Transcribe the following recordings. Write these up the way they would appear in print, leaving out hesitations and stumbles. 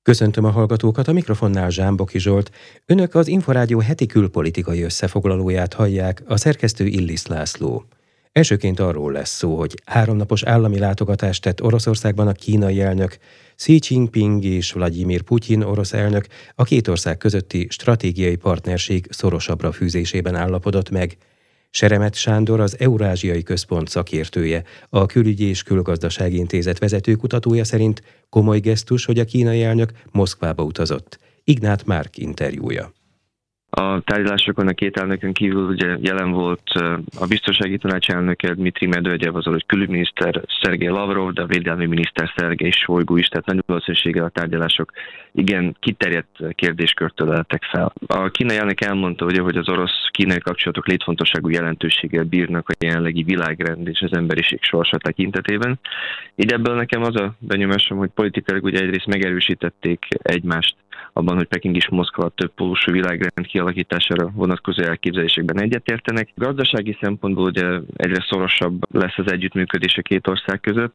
Köszöntöm a hallgatókat, a mikrofonnál Zsámboki Zsolt. Önök az Inforádió heti külpolitikai összefoglalóját hallják, a szerkesztő Illis László. Elsőként arról lesz szó, hogy 3 napos állami látogatást tett Oroszországban a kínai elnök, Xi Jinping és Vladimir Putyin orosz elnök a két ország közötti stratégiai partnerség szorosabbra fűzésében állapodott meg. Seremet Sándor, az Eurázsiai Központ szakértője, a Külügyi és Külgazdasági Intézet vezetőkutatója szerint komoly gesztus, hogy a kínai elnök Moszkvába utazott. Ignát Márk interjúja. A tárgyalásokon a két elnökön kívül ugye jelen volt a biztonsági tanács elnöke Dmitri Medvegyev, az orosz külügyminiszter Szergej Lavrov, de a védelmi miniszter Szergej Sojgu is, tehát nagy valószínűséggel a tárgyalások igen kiterjedt kérdéskörtől öleltek fel. A kínai elnök elmondta, hogy az orosz-kínai kapcsolatok létfontosságú jelentőséggel bírnak a jelenlegi világrend és az emberiség sorsa tekintetében. Így ebből nekem az a benyomásom, hogy politikailag ugye egyrészt megerősítették egymást abban, hogy Peking és Moszkva több pólusú világrend kialakítására vonatkozó elképzelésekben egyetértenek. Gazdasági szempontból ugye egyre szorosabb lesz az együttműködés a két ország között,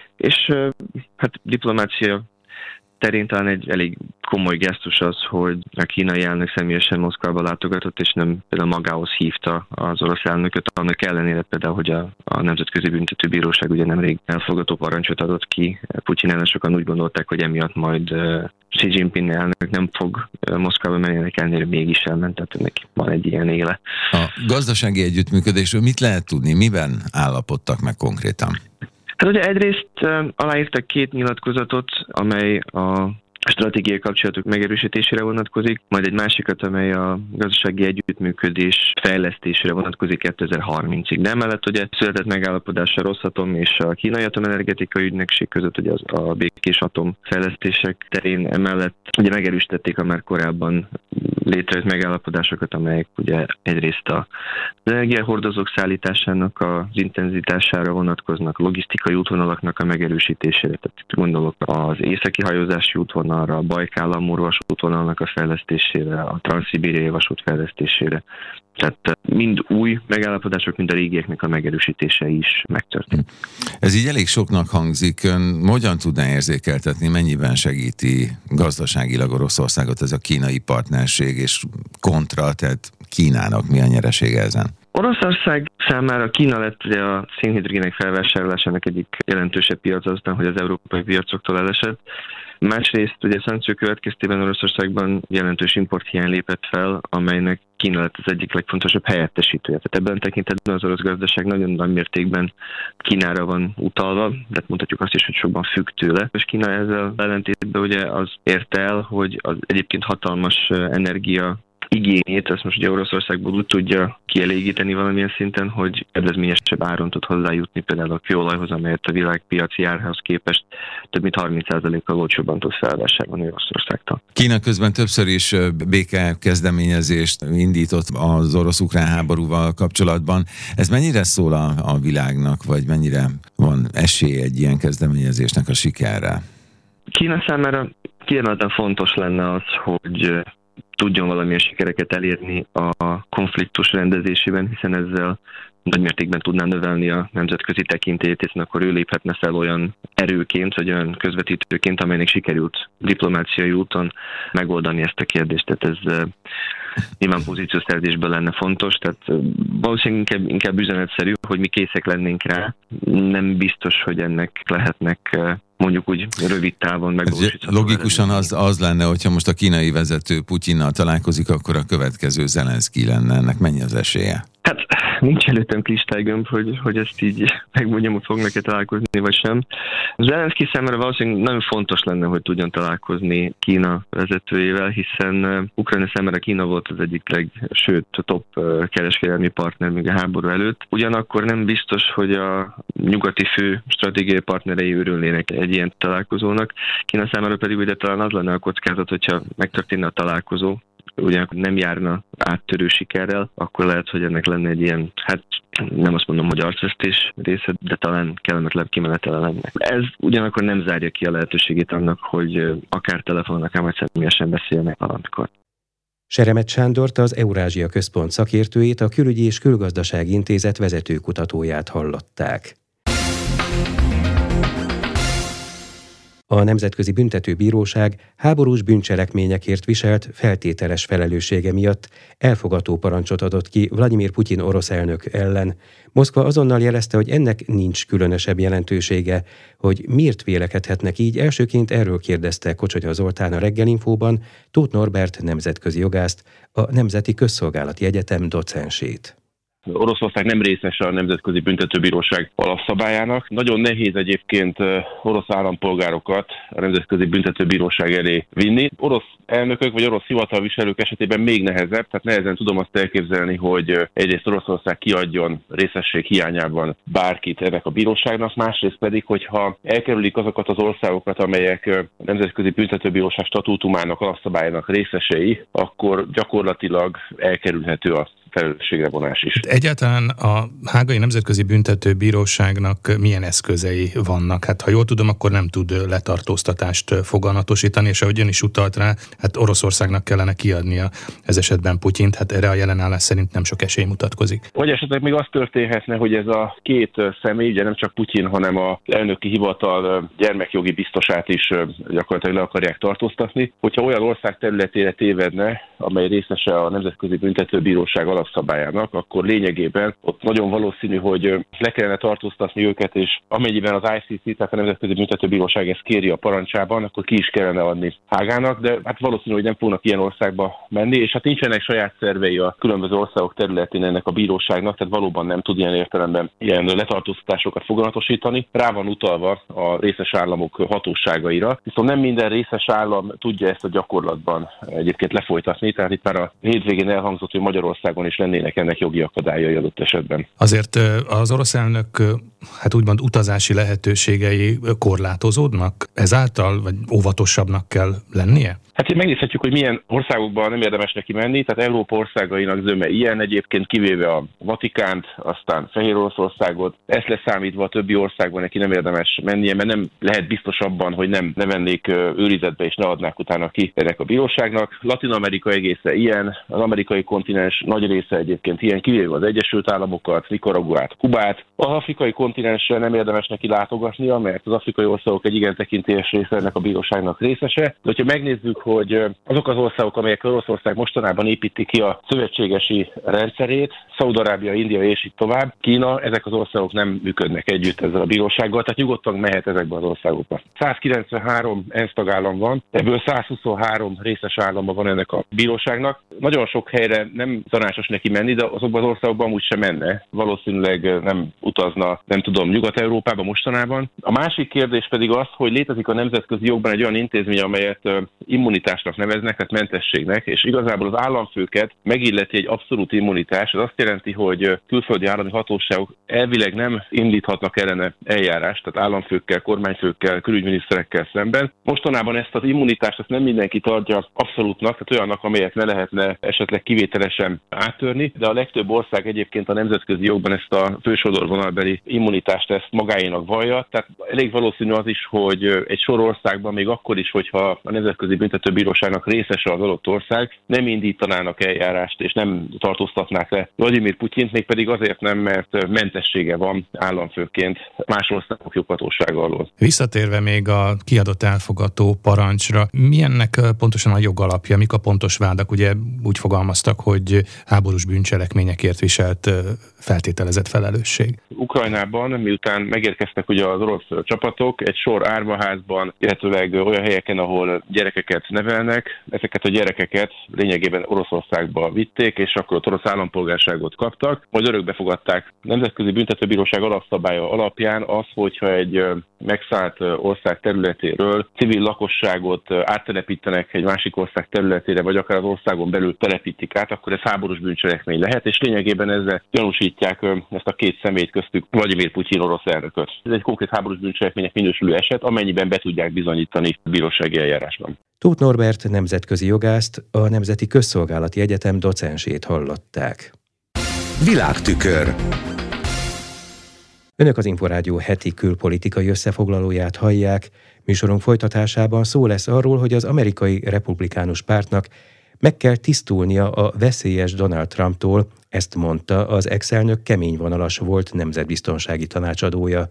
és hát diplomácia terén talán egy elég komoly gesztus az, hogy a kínai elnök személyesen Moszkvába látogatott, és nem például magához hívta az orosz elnököt, annak ellenére például, hogy a Nemzetközi Büntetőbíróság ugye nemrég elfogadó parancsot adott ki. Putyin ellen sokan úgy gondolták, hogy emiatt majd Xi Jinping elnök nem fog Moszkvába menni, ennek ellenére mégis elment, tehát ennek van egy ilyen éle. A gazdasági együttműködésről mit lehet tudni? Miben állapodtak meg konkrétan? Hát ugye egyrészt aláírtak 2 nyilatkozatot, amely a stratégiai kapcsolatok megerősítésére vonatkozik, majd egy másikat, amely a gazdasági együttműködés fejlesztésére vonatkozik 2030-ig. De emellett ugye született megállapodás a Rosszatom és a Kínai Atomenergetikai Ügynökség között, ugye a békés atomfejlesztések terén, emellett ugye megerősítették a már korábban létrejött megállapodásokat, amelyek ugye egyrészt az energiahordozók szállításának az intenzitására vonatkoznak, logisztikai útvonalaknak a megerősítésére, tehát gondolok az északi hajózási útvonalra, a Bajkál-Amur vasútvonalnak a fejlesztésére, a transzszibériai vasút fejlesztésére. Tehát mind új megállapodások, mind a régieknek a megerősítése is megtörtént. Ez így elég soknak hangzik. Ön hogyan tudná érzékeltetni, mennyiben segíti gazdaságilag Oroszországot ez a kínai partnerség, és kontra, tehát Kínának mi a nyeresége ezen? Oroszország számára Kína lett ugye a szénhidrogének felvásárlásának egyik jelentősebb piac aztán, hogy az európai piacoktól elesett. Másrészt ugye szankciók következtében Oroszországban jelentős importhiány lépett fel, amelynek Kína lett az egyik legfontosabb helyettesítője. Tehát ebben tekintetben az orosz gazdaság nagyon nagy mértékben Kínára van utalva, de mondhatjuk azt is, hogy sokban függ tőle. És Kína ezzel ellentétben ugye az érte el, hogy az egyébként hatalmas energia igényét, ezt most ugye Oroszországból úgy tudja kielégíteni valamilyen szinten, hogy kedvezményesebb áron tud hozzájutni például a kőolajhoz, amelyet a világpiaci árhoz képest több mint 30%-kal olcsóbban tud felvásárolni Oroszországtól. Kína közben többször is béke kezdeményezést indított az orosz-ukrán háborúval kapcsolatban. Ez mennyire szól a világnak, vagy mennyire van esély egy ilyen kezdeményezésnek a sikerre? Kína számára kiemelten fontos lenne az, hogy tudjon valamilyen sikereket elérni a konfliktus rendezésében, hiszen ezzel nagymértékben tudná növelni a nemzetközi tekintélyét, hiszen akkor ő léphetne fel olyan erőként, vagy olyan közvetítőként, amelynek sikerült diplomáciai úton megoldani ezt a kérdést. Tehát ez nyilván pozíciószerzésből lenne fontos, tehát valószínűleg inkább üzenetszerű, hogy mi készek lennénk rá. Nem biztos, hogy ennek lehetnek mondjuk úgy rövid távon megvalósítható. Logikusan az lenne, hogyha most a kínai vezető Putyinnal találkozik, akkor a következő Zelenszky lenne. Ennek mennyi az esélye? Hát nincs előttem kristálygömb, hogy ezt így megmondjam, hogy fognak-e találkozni, vagy sem. Zelenszky számára valószínűleg nagyon fontos lenne, hogy tudjon találkozni Kína vezetőjével, hiszen Ukrajna számára Kína volt az egyik sőt a top kereskedelmi partner még a háború előtt. Ugyanakkor nem biztos, hogy a nyugati fő stratégiai partnerei örülnének egy ilyen találkozónak. Kína számára pedig ugye talán az lenne a kockázat, hogyha megtörténne a találkozó, ugyanakkor nem járna áttörő sikerrel, akkor lehet, hogy ennek lenne egy ilyen, hát nem azt mondom, hogy arcvesztés része, de talán kellemetlenebb kimenetele lenne. Ez ugyanakkor nem zárja ki a lehetőségét annak, hogy akár telefonon, akár majd személyesen beszélnek valamikor. Seremet Sándort, az Eurázsia Központ szakértőjét, a Külügyi és Külgazdasági Intézet vezetőkutatóját hallották. A Nemzetközi Büntetőbíróság háborús bűncselekményekért viselt feltételes felelőssége miatt elfogató parancsot adott ki Vladimir Putyin orosz elnök ellen. Moszkva azonnal jelezte, hogy ennek nincs különösebb jelentősége. Hogy miért vélekedhetnek így, elsőként erről kérdezte Kocsonya Zoltán a Reggelinfóban Tóth Norbert nemzetközi jogászt, a Nemzeti Közszolgálati Egyetem docensét. Oroszország nem részese a Nemzetközi Büntetőbíróság alapszabályának. Nagyon nehéz egyébként orosz állampolgárokat a Nemzetközi Büntetőbíróság elé vinni. Orosz elnökök vagy orosz hivatalviselők esetében még nehezebb, tehát nehezen tudom azt elképzelni, hogy egyrészt Oroszország kiadjon részesség hiányában bárkit ennek a bíróságnak, másrészt pedig, hogyha elkerülik azokat az országokat, amelyek a Nemzetközi Büntetőbíróság statútumának, alapszabályának részesei, akkor gyakorlatilag elkerülhető a felelősségre vonás is. Egyáltalán a Hágai Nemzetközi Büntetőbíróságnak milyen eszközei vannak? Hát ha jól tudom, akkor nem tud letartóztatást foganatosítani, és ahogy ön is utalt rá, hát Oroszországnak kellene kiadnia ez esetben Putyint, hát erre a jelenállás szerint nem sok esély mutatkozik. Vagy esetleg még az történhetne, hogy ez a két személy, ugye nem csak Putyin, hanem az elnöki hivatal gyermekjogi biztosát is gyakorlatilag le akarják tartóztatni. Hogyha olyan ország területére tévedne, amely részese a Nemzetközi Büntetőbíróság alapszabályának, akkor lényegében ott nagyon valószínű, hogy le kellene tartóztatni őket, és amennyiben az ICC, tehát a Nemzetközi Büntetőbíróság ezt kéri a parancsában, akkor ki is kellene adni Hágának, de hát valószínű, hogy nem fognak ilyen országba menni, és hát nincsenek saját szervei a különböző országok területén ennek a bíróságnak, tehát valóban nem tud ilyen értelemben ilyen letartóztatásokat foganatosítani. Rá van utalva a részes államok hatóságaira, viszont nem minden részes állam tudja ezt a gyakorlatban egyébként lefolytatni, tehát itt már a hétvégén elhangzott, hogy Magyarországon is lennének ennek jogi akadályai adott esetben. Azért az orosz elnök, hát úgymond utazási lehetőségei korlátozódnak? Ezáltal, vagy óvatosabbnak kell lennie? Hát megnézhetjük, hogy milyen országokban nem érdemes neki menni, tehát Európa országainak zöme ilyen, egyébként kivéve a Vatikánt, aztán Fehér Oroszországot, ezt leszámítva a többi országban neki nem érdemes mennie, mert nem lehet biztos abban, hogy nem vennék őrizetbe és ne adnák utána ki ennek a bíróságnak. Latin-Amerika egészen ilyen, az amerikai kontinens nagy része egyébként ilyen, kivéve az Egyesült Államokat, Nicaraguát, Kubát. Az afrikai kontinensre nem érdemes neki látogatnia, mert az afrikai országok egy igen tekintélyes része ennek a bíróságnak részese. De hogyha megnézzük, hogy azok az országok, amelyek Oroszország mostanában építi ki a szövetségesi rendszerét, Szaúd-Arábia, India és így tovább, Kína, ezek az országok nem működnek együtt ezzel a bírósággal, tehát nyugodtan mehet ezekbe az országokba. 193 ENSZ tagállam van, ebből 123 részes állama van ennek a bíróságnak. Nagyon sok helyre nem tanácsos neki menni, de azokban az országokban amúgy sem menne. Valószínűleg nem utazna, nem tudom, Nyugat-Európába mostanában. A másik kérdés pedig az, hogy létezik a nemzetközi jogban egy olyan intézmény, amelyet immunitásnak neveznek, tehát mentességnek, és igazából az államfőket megilleti egy abszolút immunitás. Ez azt jelenti, hogy külföldi állami hatóságok elvileg nem indíthatnak ellene eljárást, tehát államfőkkel, kormányfőkkel, külügyminiszterekkel szemben. Mostanában ezt az immunitást nem mindenki tartja abszolútnak, tehát olyannak, amelyet ne lehetne esetleg kivételesen áttörni, de a legtöbb ország egyébként a nemzetközi jogban ezt a fősodorvonalbeli immunitást ezt magáénak vallja. Tehát elég valószínű az is, hogy egy sor országban még akkor is, hogyha a Nemzetközi Büntetőbíróságnak részese az adott ország, nem indítanának eljárást és nem tartóztatnák le Vladimir Putyint, mégpedig azért nem, mert mentessége van államfőként más országok joghatósága alól. Visszatérve még a kiadott elfogató parancsra, milyennek pontosan a jogalapja, mik a pontos vádak? Ugye úgy fogalmaztak, hogy háborús bűncselekményekért viselt feltételezett felelősség. Ukrajnában, miután megérkeztek ugye az orosz csapatok, egy sor árvaházban, illetőleg olyan helyeken, ahol gyerekeket nevelnek, ezeket a gyerekeket lényegében Oroszországba vitték, és akkor ott orosz állampolgárságot kaptak, majd örökbe fogadták. Nemzetközi Büntetőbíróság alapszabálya alapján az, hogyha egy megszállt ország területéről civil lakosságot áttelepítenek egy másik ország területére, vagy akár az országon belül telepítik át, akkor ez háborús bűncselekmény lehet, és lényegében ezzel gyanúsítják ezt a két személyt, köztük Vladimir Putyin orosz elnököt. Ez egy konkrét háborús bűncselekménynek minősülő eset, amennyiben be tudják bizonyítani bírósági eljárásban. Tóth Norbert nemzetközi jogászt, a Nemzeti Közszolgálati Egyetem docensét hallották. Világtükör. Önök az Inforádió heti külpolitikai összefoglalóját hallják. Műsorunk folytatásában szó lesz arról, hogy az amerikai republikánus pártnak meg kell tisztulnia a veszélyes Donald Trumptól, ezt mondta az ex-elnök keményvonalas volt nemzetbiztonsági tanácsadója.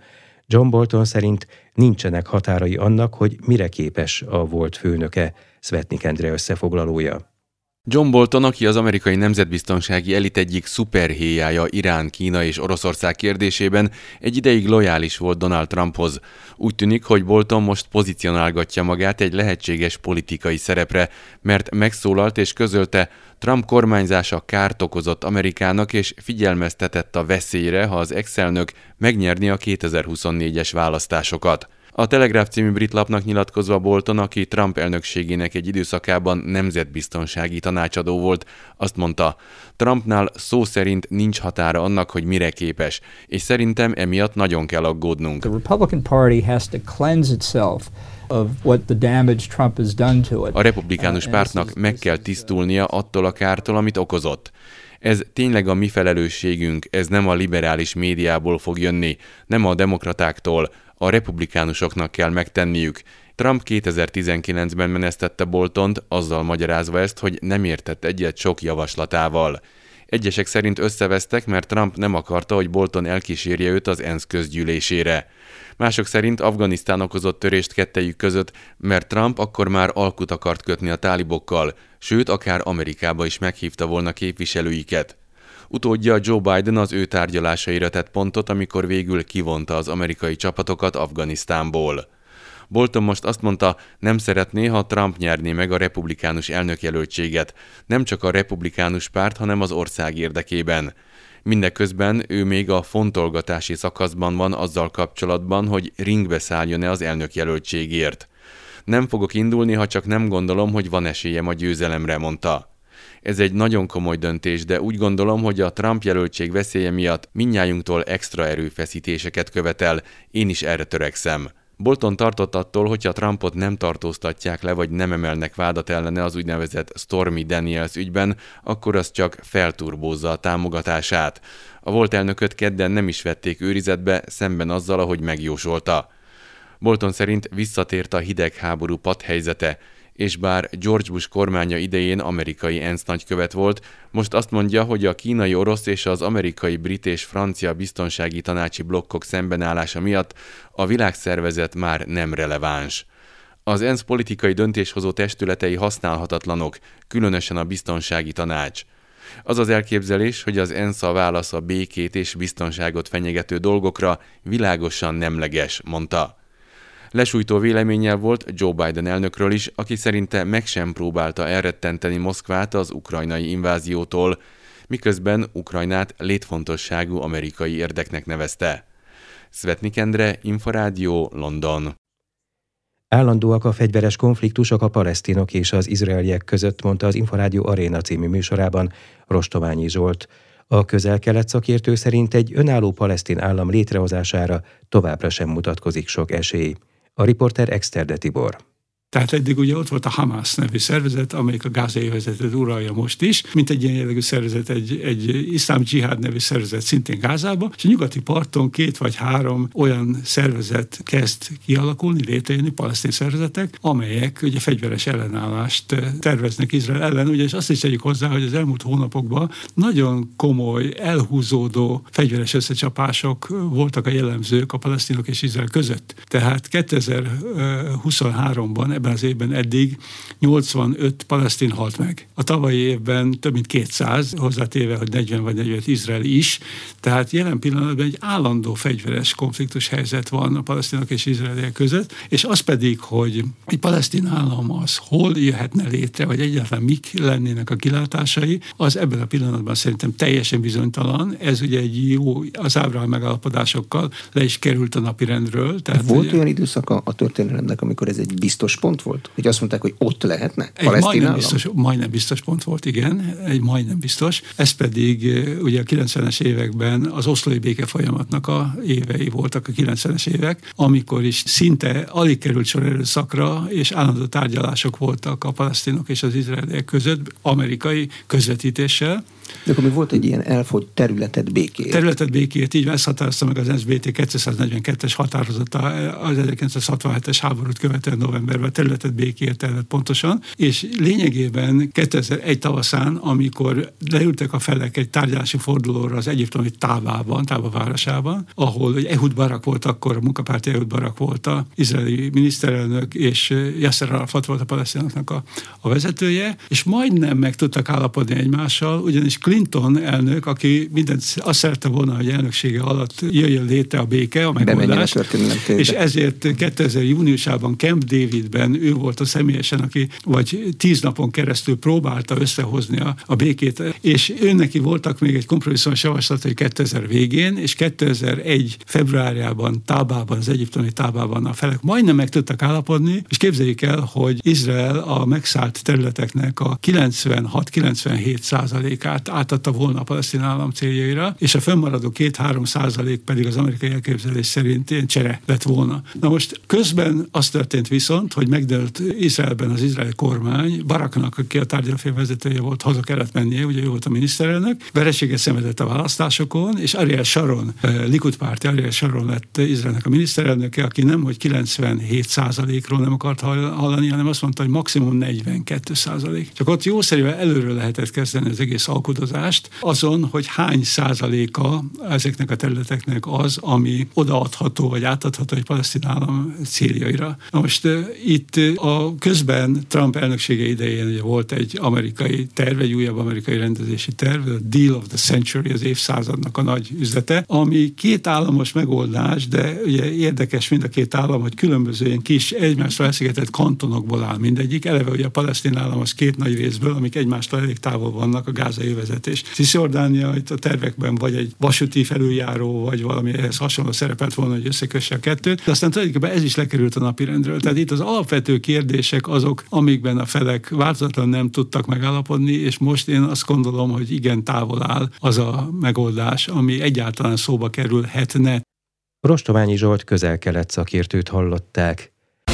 John Bolton szerint nincsenek határai annak, hogy mire képes a volt főnöke, Szvetnik Endre összefoglalója. John Bolton, aki az amerikai nemzetbiztonsági elit egyik szuperhéjája Irán, Kína és Oroszország kérdésében, egy ideig lojális volt Donald Trumphoz. Úgy tűnik, hogy Bolton most pozícionálgatja magát egy lehetséges politikai szerepre, mert megszólalt és közölte, Trump kormányzása kárt okozott Amerikának és figyelmeztetett a veszélyre, ha az ex-elnök megnyerni a 2024-es választásokat. A Telegraph című brit lapnak nyilatkozva Bolton, aki Trump elnökségének egy időszakában nemzetbiztonsági tanácsadó volt, azt mondta, Trumpnál szó szerint nincs határa annak, hogy mire képes, és szerintem emiatt nagyon kell aggódnunk. The Republican Party has to cleanse itself of what the damage Trump has done to it. A republikánus pártnak meg kell tisztulnia attól a kártól, amit okozott. Ez tényleg a mi felelősségünk, ez nem a liberális médiából fog jönni, nem a demokratáktól, a republikánusoknak kell megtenniük. Trump 2019-ben menesztette Boltont, azzal magyarázva ezt, hogy nem értett egyet sok javaslatával. Egyesek szerint összevesztek, mert Trump nem akarta, hogy Bolton elkísérje őt az ENSZ közgyűlésére. Mások szerint Afganisztán okozott törést kettejük között, mert Trump akkor már alkut akart kötni a tálibokkal, sőt, akár Amerikába is meghívta volna képviselőiket. Utódja Joe Biden az ő tárgyalásaira tett pontot, amikor végül kivonta az amerikai csapatokat Afganisztánból. Bolton most azt mondta, nem szeretné, ha Trump nyerné meg a republikánus elnökjelöltséget, nem csak a republikánus párt, hanem az ország érdekében. Mindeközben ő még a fontolgatási szakaszban van azzal kapcsolatban, hogy ringbe szálljon-e az elnökjelöltségért. Nem fogok indulni, ha csak nem gondolom, hogy van esélyem a győzelemre, mondta. Ez egy nagyon komoly döntés, de úgy gondolom, hogy a Trump jelöltség veszélye miatt mindnyájunktól extra erőfeszítéseket követel, én is erre törekszem. Bolton tartott attól, hogyha Trumpot nem tartóztatják le, vagy nem emelnek vádat ellene az úgynevezett Stormy Daniels ügyben, akkor az csak felturbózza a támogatását. A volt elnököt kedden nem is vették őrizetbe, szemben azzal, ahogy megjósolta. Bolton szerint visszatért a hidegháború patthelyzete, és bár George Bush kormánya idején amerikai ENSZ nagykövet volt, most azt mondja, hogy a kínai, orosz és az amerikai, brit és francia biztonsági tanácsi blokkok szembenállása miatt a világszervezet már nem releváns. Az ENSZ politikai döntéshozó testületei használhatatlanok, különösen a biztonsági tanács. Az az elképzelés, hogy az ENSZ a válasz a békét és biztonságot fenyegető dolgokra világosan nemleges, mondta. Lesújtó véleménnyel volt Joe Biden elnökről is, aki szerinte meg sem próbálta elrettenteni Moszkvát az ukrajnai inváziótól, miközben Ukrajnát létfontosságú amerikai érdeknek nevezte. Szvetnik Endre, Inforádió, London. Állandóak a fegyveres konfliktusok a palesztinok és az izraeliek között, mondta az Inforádió Aréna című műsorában Rostoványi Zsolt. A Közel-Kelet szakértő szerint egy önálló palesztin állam létrehozására továbbra sem mutatkozik sok esély. A riporter Exterde Tibor. Tehát eddig ugye ott volt a Hamász nevű szervezet, amelyik a gázai övezetet uralja most is, mint egy ilyen jellegű szervezet, egy iszlám dzsihád nevű szervezet szintén Gázába, és a nyugati parton 2 vagy 3 olyan szervezet kezd kialakulni, létrejönni, palesztin szervezetek, amelyek ugye fegyveres ellenállást terveznek Izrael ellen, ugye, és azt is tegyük hozzá, hogy az elmúlt hónapokban nagyon komoly, elhúzódó fegyveres összecsapások voltak a jellemzők a palesztinok és Izrael között. Tehát 2023-ban ebben az évben eddig 85 palesztin halt meg. A tavalyi évben több mint 200, hozzátéve, hogy 40 vagy 45 izraeli is. Tehát jelen pillanatban egy állandó fegyveres konfliktus helyzet van a palesztinok és izraeliek között, és az pedig, hogy egy palesztin állam az hol jöhetne létre, vagy egyáltalán mik lennének a kilátásai, az ebben a pillanatban szerintem teljesen bizonytalan. Ez ugye egy jó, az Ábrahám megállapodásokkal le is került a napirendről. Tehát volt ugye, olyan időszaka a történelemnek, amikor ez egy biztos pont volt? Hogy azt mondták, hogy ott lehetne? Egy majdnem biztos pont volt, igen. Egy majdnem biztos. Ez pedig ugye a 90-es években az oszlói béke folyamatnak a évei voltak a 90-es évek, amikor is szinte alig került sor erőszakra, és állandó tárgyalások voltak a palesztinok és az izraeliek között, amerikai közvetítéssel. De akkor még volt egy ilyen elfogy területet békéért. Területet békéért, így ezt határozta meg az SBT 242-es határozata az 1967-es háborút követően novemberben, területet békéért terület pontosan, és lényegében 2001 tavaszán, amikor leültek a felek egy tárgyalási fordulóra az egyiptomi Tába városában, ahol Ehud Barak volt akkor, a munkapárti Ehud Barak volt az izraeli miniszterelnök, és Yasser Arafat volt a palesztinoknak a vezetője, és majdnem meg tudtak állapodni egymással, ugyanis Clinton elnök, aki mindent azt szerette volna, hogy elnöksége alatt jöjjön létre a béke, a megoldás, és ezért 2000 júniusában Camp Davidben ő volt a személyesen, aki vagy 10 napon keresztül próbálta összehozni a békét, és őneki voltak még egy kompromisszumos javaslatai 2000 végén, és 2001 februárjában Tábában, az egyiptomi Tábában a felek majdnem meg tudtak állapodni, és képzeljük el, hogy Izrael a megszállt területeknek a 96-97%-át átadta volna a palesztin állam céljaira, és a fönnmaradó 2-3% pedig az amerikai elképzelés szerint ilyen csere lett volna. Na most közben az történt viszont, hogy megdőlt Izraelben az izraeli kormány, Baraknak, aki a tárgyalófél vezetője volt, haza kellett mennie, ugye ő volt a miniszterelnök, vereséget szenvedett a választásokon, és Ariel Sharon, Likud párti Ariel Sharon lett Izraelnek a miniszterelnöke, aki nem, hogy 97%-ról nem akart hallani, hanem azt mondta, hogy maximum 42%. Csak ott jószerűen előről lehetett kezdeni az egész alkudozást, azon, hogy hány százaléka ezeknek a területeknek az, ami odaadható, vagy átadható egy palesztin állam céljaira. Na most itt a közben Trump elnöksége idején ugye volt egy amerikai terv, egy újabb amerikai rendezési terv, a Deal of the Century, az évszázadnak a nagy üzlete, ami két államos megoldás, de ugye érdekes mind a két állam, hogy különböző ilyen kis egymásra elszigetelt kantonokból áll mindegyik. Eleve ugye a palesztin állam az két nagy részből, amik egymástól elég távol vannak, a gázai övezet és Cisjordánia, itt a tervekben vagy egy vasúti felüljáró, vagy valami ehhez hasonló szerepelt volna, hogy összekösse a kettőt, de aztán tulajdonképpen ez is lekerült a napirendről. Tehát itt az alapvető kérdések azok, amikben a felek változatlanul nem tudtak megállapodni, és most én azt gondolom, hogy igen távol áll az a megoldás, ami egyáltalán szóba kerülhetne. Rostományi Zsolt közel-kelet szakértőt hallották.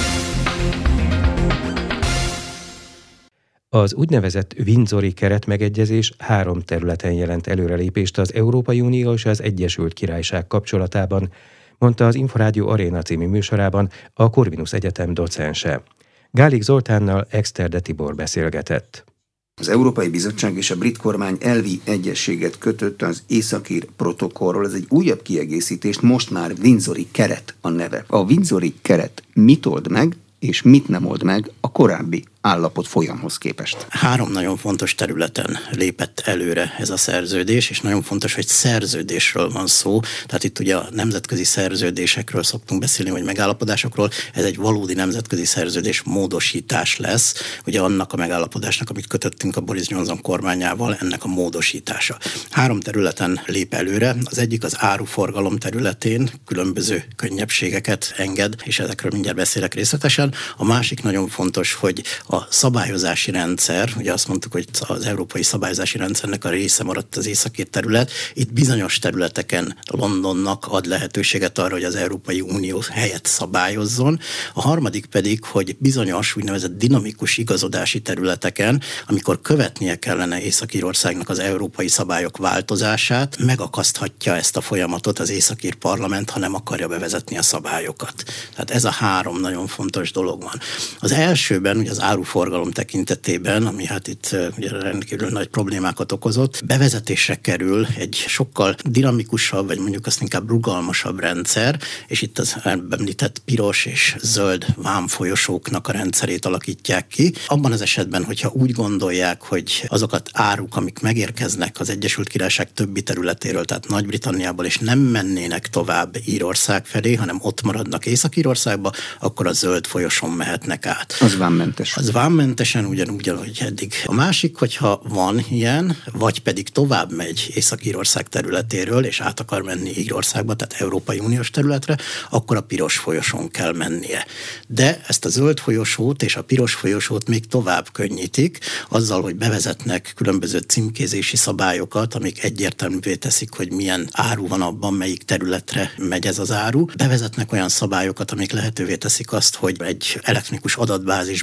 Az úgynevezett Windsori keretmegegyezés 3 területen jelent előrelépést az Európai Unió és az Egyesült Királyság kapcsolatában, mondta az Inforádió Aréna című műsorában a Corvinus Egyetem docense. Gálik Zoltánnal Exterde Tibor beszélgetett. Az Európai Bizottság és a brit kormány elvi egyezséget kötött az északír protokollról. Ez egy újabb kiegészítést, most már Windsori keret a neve. A Windsori keret mit old meg, és mit nem old meg a korábbi állapot folyamhoz képest? 3 nagyon fontos területen lépett előre ez a szerződés, és nagyon fontos, hogy szerződésről van szó. Tehát itt ugye a nemzetközi szerződésekről szoktunk beszélni, vagy megállapodásokról. Ez egy valódi nemzetközi szerződés módosítás lesz. Ugye annak a megállapodásnak, amit kötöttünk a Boris Johnson kormányával, ennek a módosítása. 3 területen lép előre. Az egyik az áruforgalom területén különböző könnyebbségeket enged, és ezekről mindjárt beszélek részletesen. A másik nagyon fontos, hogy a szabályozási rendszer, ugye azt mondtuk, hogy az európai szabályozási rendszernek a része maradt az északír terület, itt bizonyos területeken Londonnak ad lehetőséget arra, hogy az Európai Unió helyet szabályozzon. A harmadik pedig, hogy bizonyos úgynevezett dinamikus igazodási területeken, amikor követnie kellene Észak-Írországnak az európai szabályok változását, megakaszthatja ezt a folyamatot az északír parlament, ha nem akarja bevezetni a szabályokat. Tehát ez a 3 nagyon fontos dolog van. Az elsőben, ugye az áruforgalom tekintetében, ami hát itt ugye rendkívül nagy problémákat okozott, bevezetésre kerül egy sokkal dinamikusabb, vagy mondjuk azt inkább rugalmasabb rendszer, és itt az említett piros és zöld vámfolyosóknak a rendszerét alakítják ki. Abban az esetben, hogyha úgy gondolják, hogy azokat áruk, amik megérkeznek az Egyesült Királyság többi területéről, tehát Nagy-Britanniából, és nem mennének tovább Írország felé, hanem ott maradnak Észak-Írországba, akkor a zöld folyosón mehetnek át. Az vámmentes. Az vámmentesen ugyanúgy, ahogy eddig. A másik, hogyha van ilyen, vagy pedig tovább megy Észak-Írország területéről, és át akar menni Írországba, tehát Európai Uniós területre, akkor a piros folyosón kell mennie. De ezt a zöld folyosót és a piros folyosót még tovább könnyítik, azzal, hogy bevezetnek különböző címkézési szabályokat, amik egyértelművé teszik, hogy milyen áru van abban, melyik területre megy ez az áru. Bevezetnek olyan szabályokat, amik lehetővé teszik azt, hogy egy elektronikus adatbázisban már korábban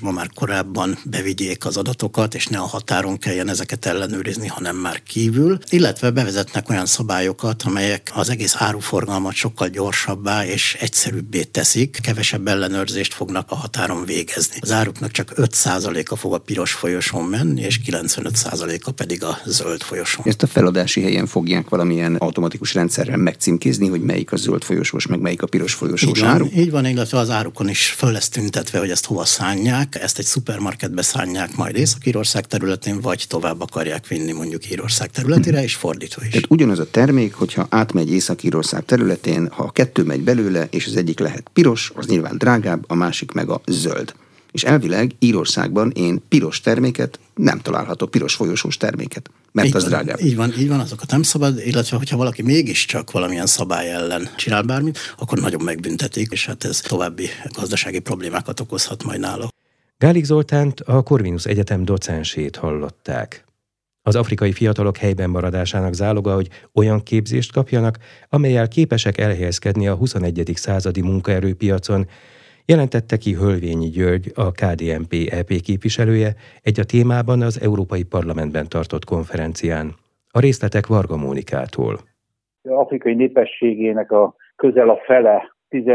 korábban bevigyék az adatokat, és ne a határon kelljen ezeket ellenőrizni, hanem már kívül, illetve bevezetnek olyan szabályokat, amelyek az egész áruforgalmat sokkal gyorsabbá és egyszerűbbé teszik, kevesebb ellenőrzést fognak a határon végezni. Az áruknak csak 5%-a fog a piros folyosón menni, és 95%-a pedig a zöld folyosón. Ezt a feladási helyen fogják valamilyen automatikus rendszerrel megcímkézni, hogy melyik a zöld folyosós, meg melyik a piros folyosós áru? Így van, illetve az árukon is föl lesz tüntetve, hogy ezt hova szánják. Ezt egy szupermarketbe szánják majd Észak-Írország területén, vagy tovább akarják vinni mondjuk Írország területére, és fordítva is. Tehát ugyanaz a termék, hogyha átmegy Észak-Írország területén, ha a kettő megy belőle, és az egyik lehet piros, az nyilván drágább, a másik meg a zöld. És elvileg Írországban én piros terméket nem találhatok, piros folyosós terméket, mert így az van, drágább. Így van, azokat nem szabad, illetve hogyha valaki mégiscsak valamilyen szabály ellen csinál bármit, akkor nagyon megbüntetik, és hát ez további gazdasági problémákat okozhat majd nála. Gálik Zoltánt, a Corvinus Egyetem docensét hallották. Az afrikai fiatalok helyben maradásának záloga, hogy olyan képzést kapjanak, amellyel képesek elhelyezkedni a 21. századi munkaerőpiacon, jelentette ki Hölvényi György, a KDNP-EP képviselője egy a témában az Európai Parlamentben tartott konferencián. A részletek Varga Mónikától. Az afrikai népességének a közel a fele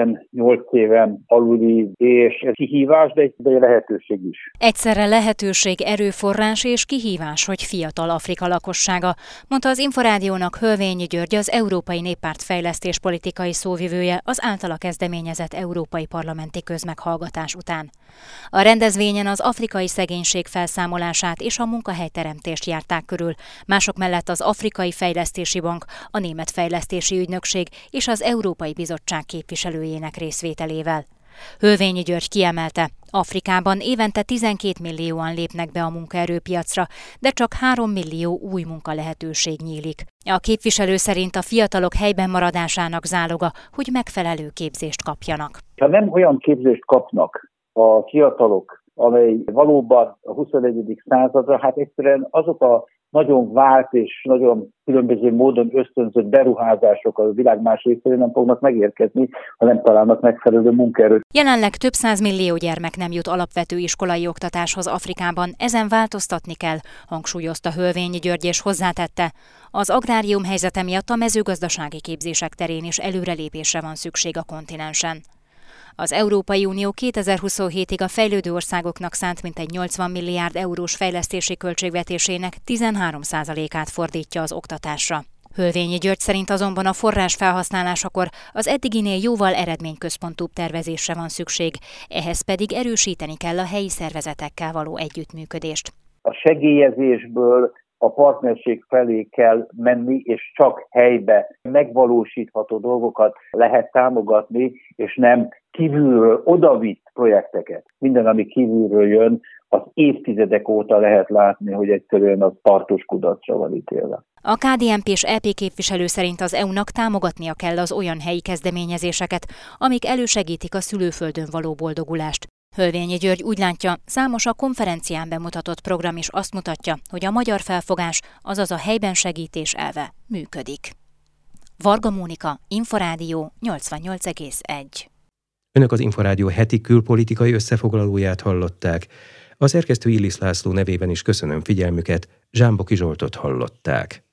18 éven aluli, és ez kihívás, de egy lehetőség is. Egyszerre lehetőség, erőforrás és kihívás, hogy fiatal Afrika lakossága, mondta az Inforádiónak Hölvényi György, az Európai Néppárt fejlesztéspolitikai szóvivője az általa kezdeményezett európai parlamenti közmeghallgatás után. A rendezvényen az afrikai szegénység felszámolását és a munkahelyteremtést járták körül, mások mellett az Afrikai Fejlesztési Bank, a Német Fejlesztési Ügynökség és az Európai Bizottság képviselőjének részvételével. Hölvényi György kiemelte, Afrikában évente 12 millióan lépnek be a munkaerőpiacra, de csak 3 millió új munkalehetőség nyílik. A képviselő szerint a fiatalok helyben maradásának záloga, hogy megfelelő képzést kapjanak. Ha nem olyan képzést kapnak a fiatalok, amely valóban a 21. századra, hát egyszerűen azok a nagyon vált és nagyon különböző módon ösztönzött beruházások a világ más részén nem fognak megérkezni, ha nem találnak megfelelő munkaerőt. Jelenleg több 100 millió gyermek nem jut alapvető iskolai oktatáshoz Afrikában, ezen változtatni kell, hangsúlyozta Hölvényi György és hozzátette. Az agrárium helyzete miatt a mezőgazdasági képzések terén is előrelépésre van szükség a kontinensen. Az Európai Unió 2027-ig a fejlődő országoknak szánt mintegy 80 milliárd eurós fejlesztési költségvetésének 13%-át fordítja az oktatásra. Hölvényi György szerint azonban a forrás felhasználásakor az eddiginél jóval eredményközpontúbb tervezésre van szükség, ehhez pedig erősíteni kell a helyi szervezetekkel való együttműködést. A segélyezésből a partnerség felé kell menni, és csak helybe megvalósítható dolgokat lehet támogatni, és nem kívülről odavitt projekteket. Minden, ami kívülről jön, az évtizedek óta lehet látni, hogy egyszerűen az tartós kudarcra van ítélve. A KDNP és EP képviselő szerint az EU-nak támogatnia kell az olyan helyi kezdeményezéseket, amik elősegítik a szülőföldön való boldogulást. Hölvényi György úgy látja, számos a konferencián bemutatott program is azt mutatja, hogy a magyar felfogás, azaz a helyben segítés elve működik. Varga Mónika, Inforádió 88,1. Önök az Inforádió heti külpolitikai összefoglalóját hallották. A szerkesztő Illis László nevében is köszönöm figyelmüket, Zsámboki Zsoltot hallották.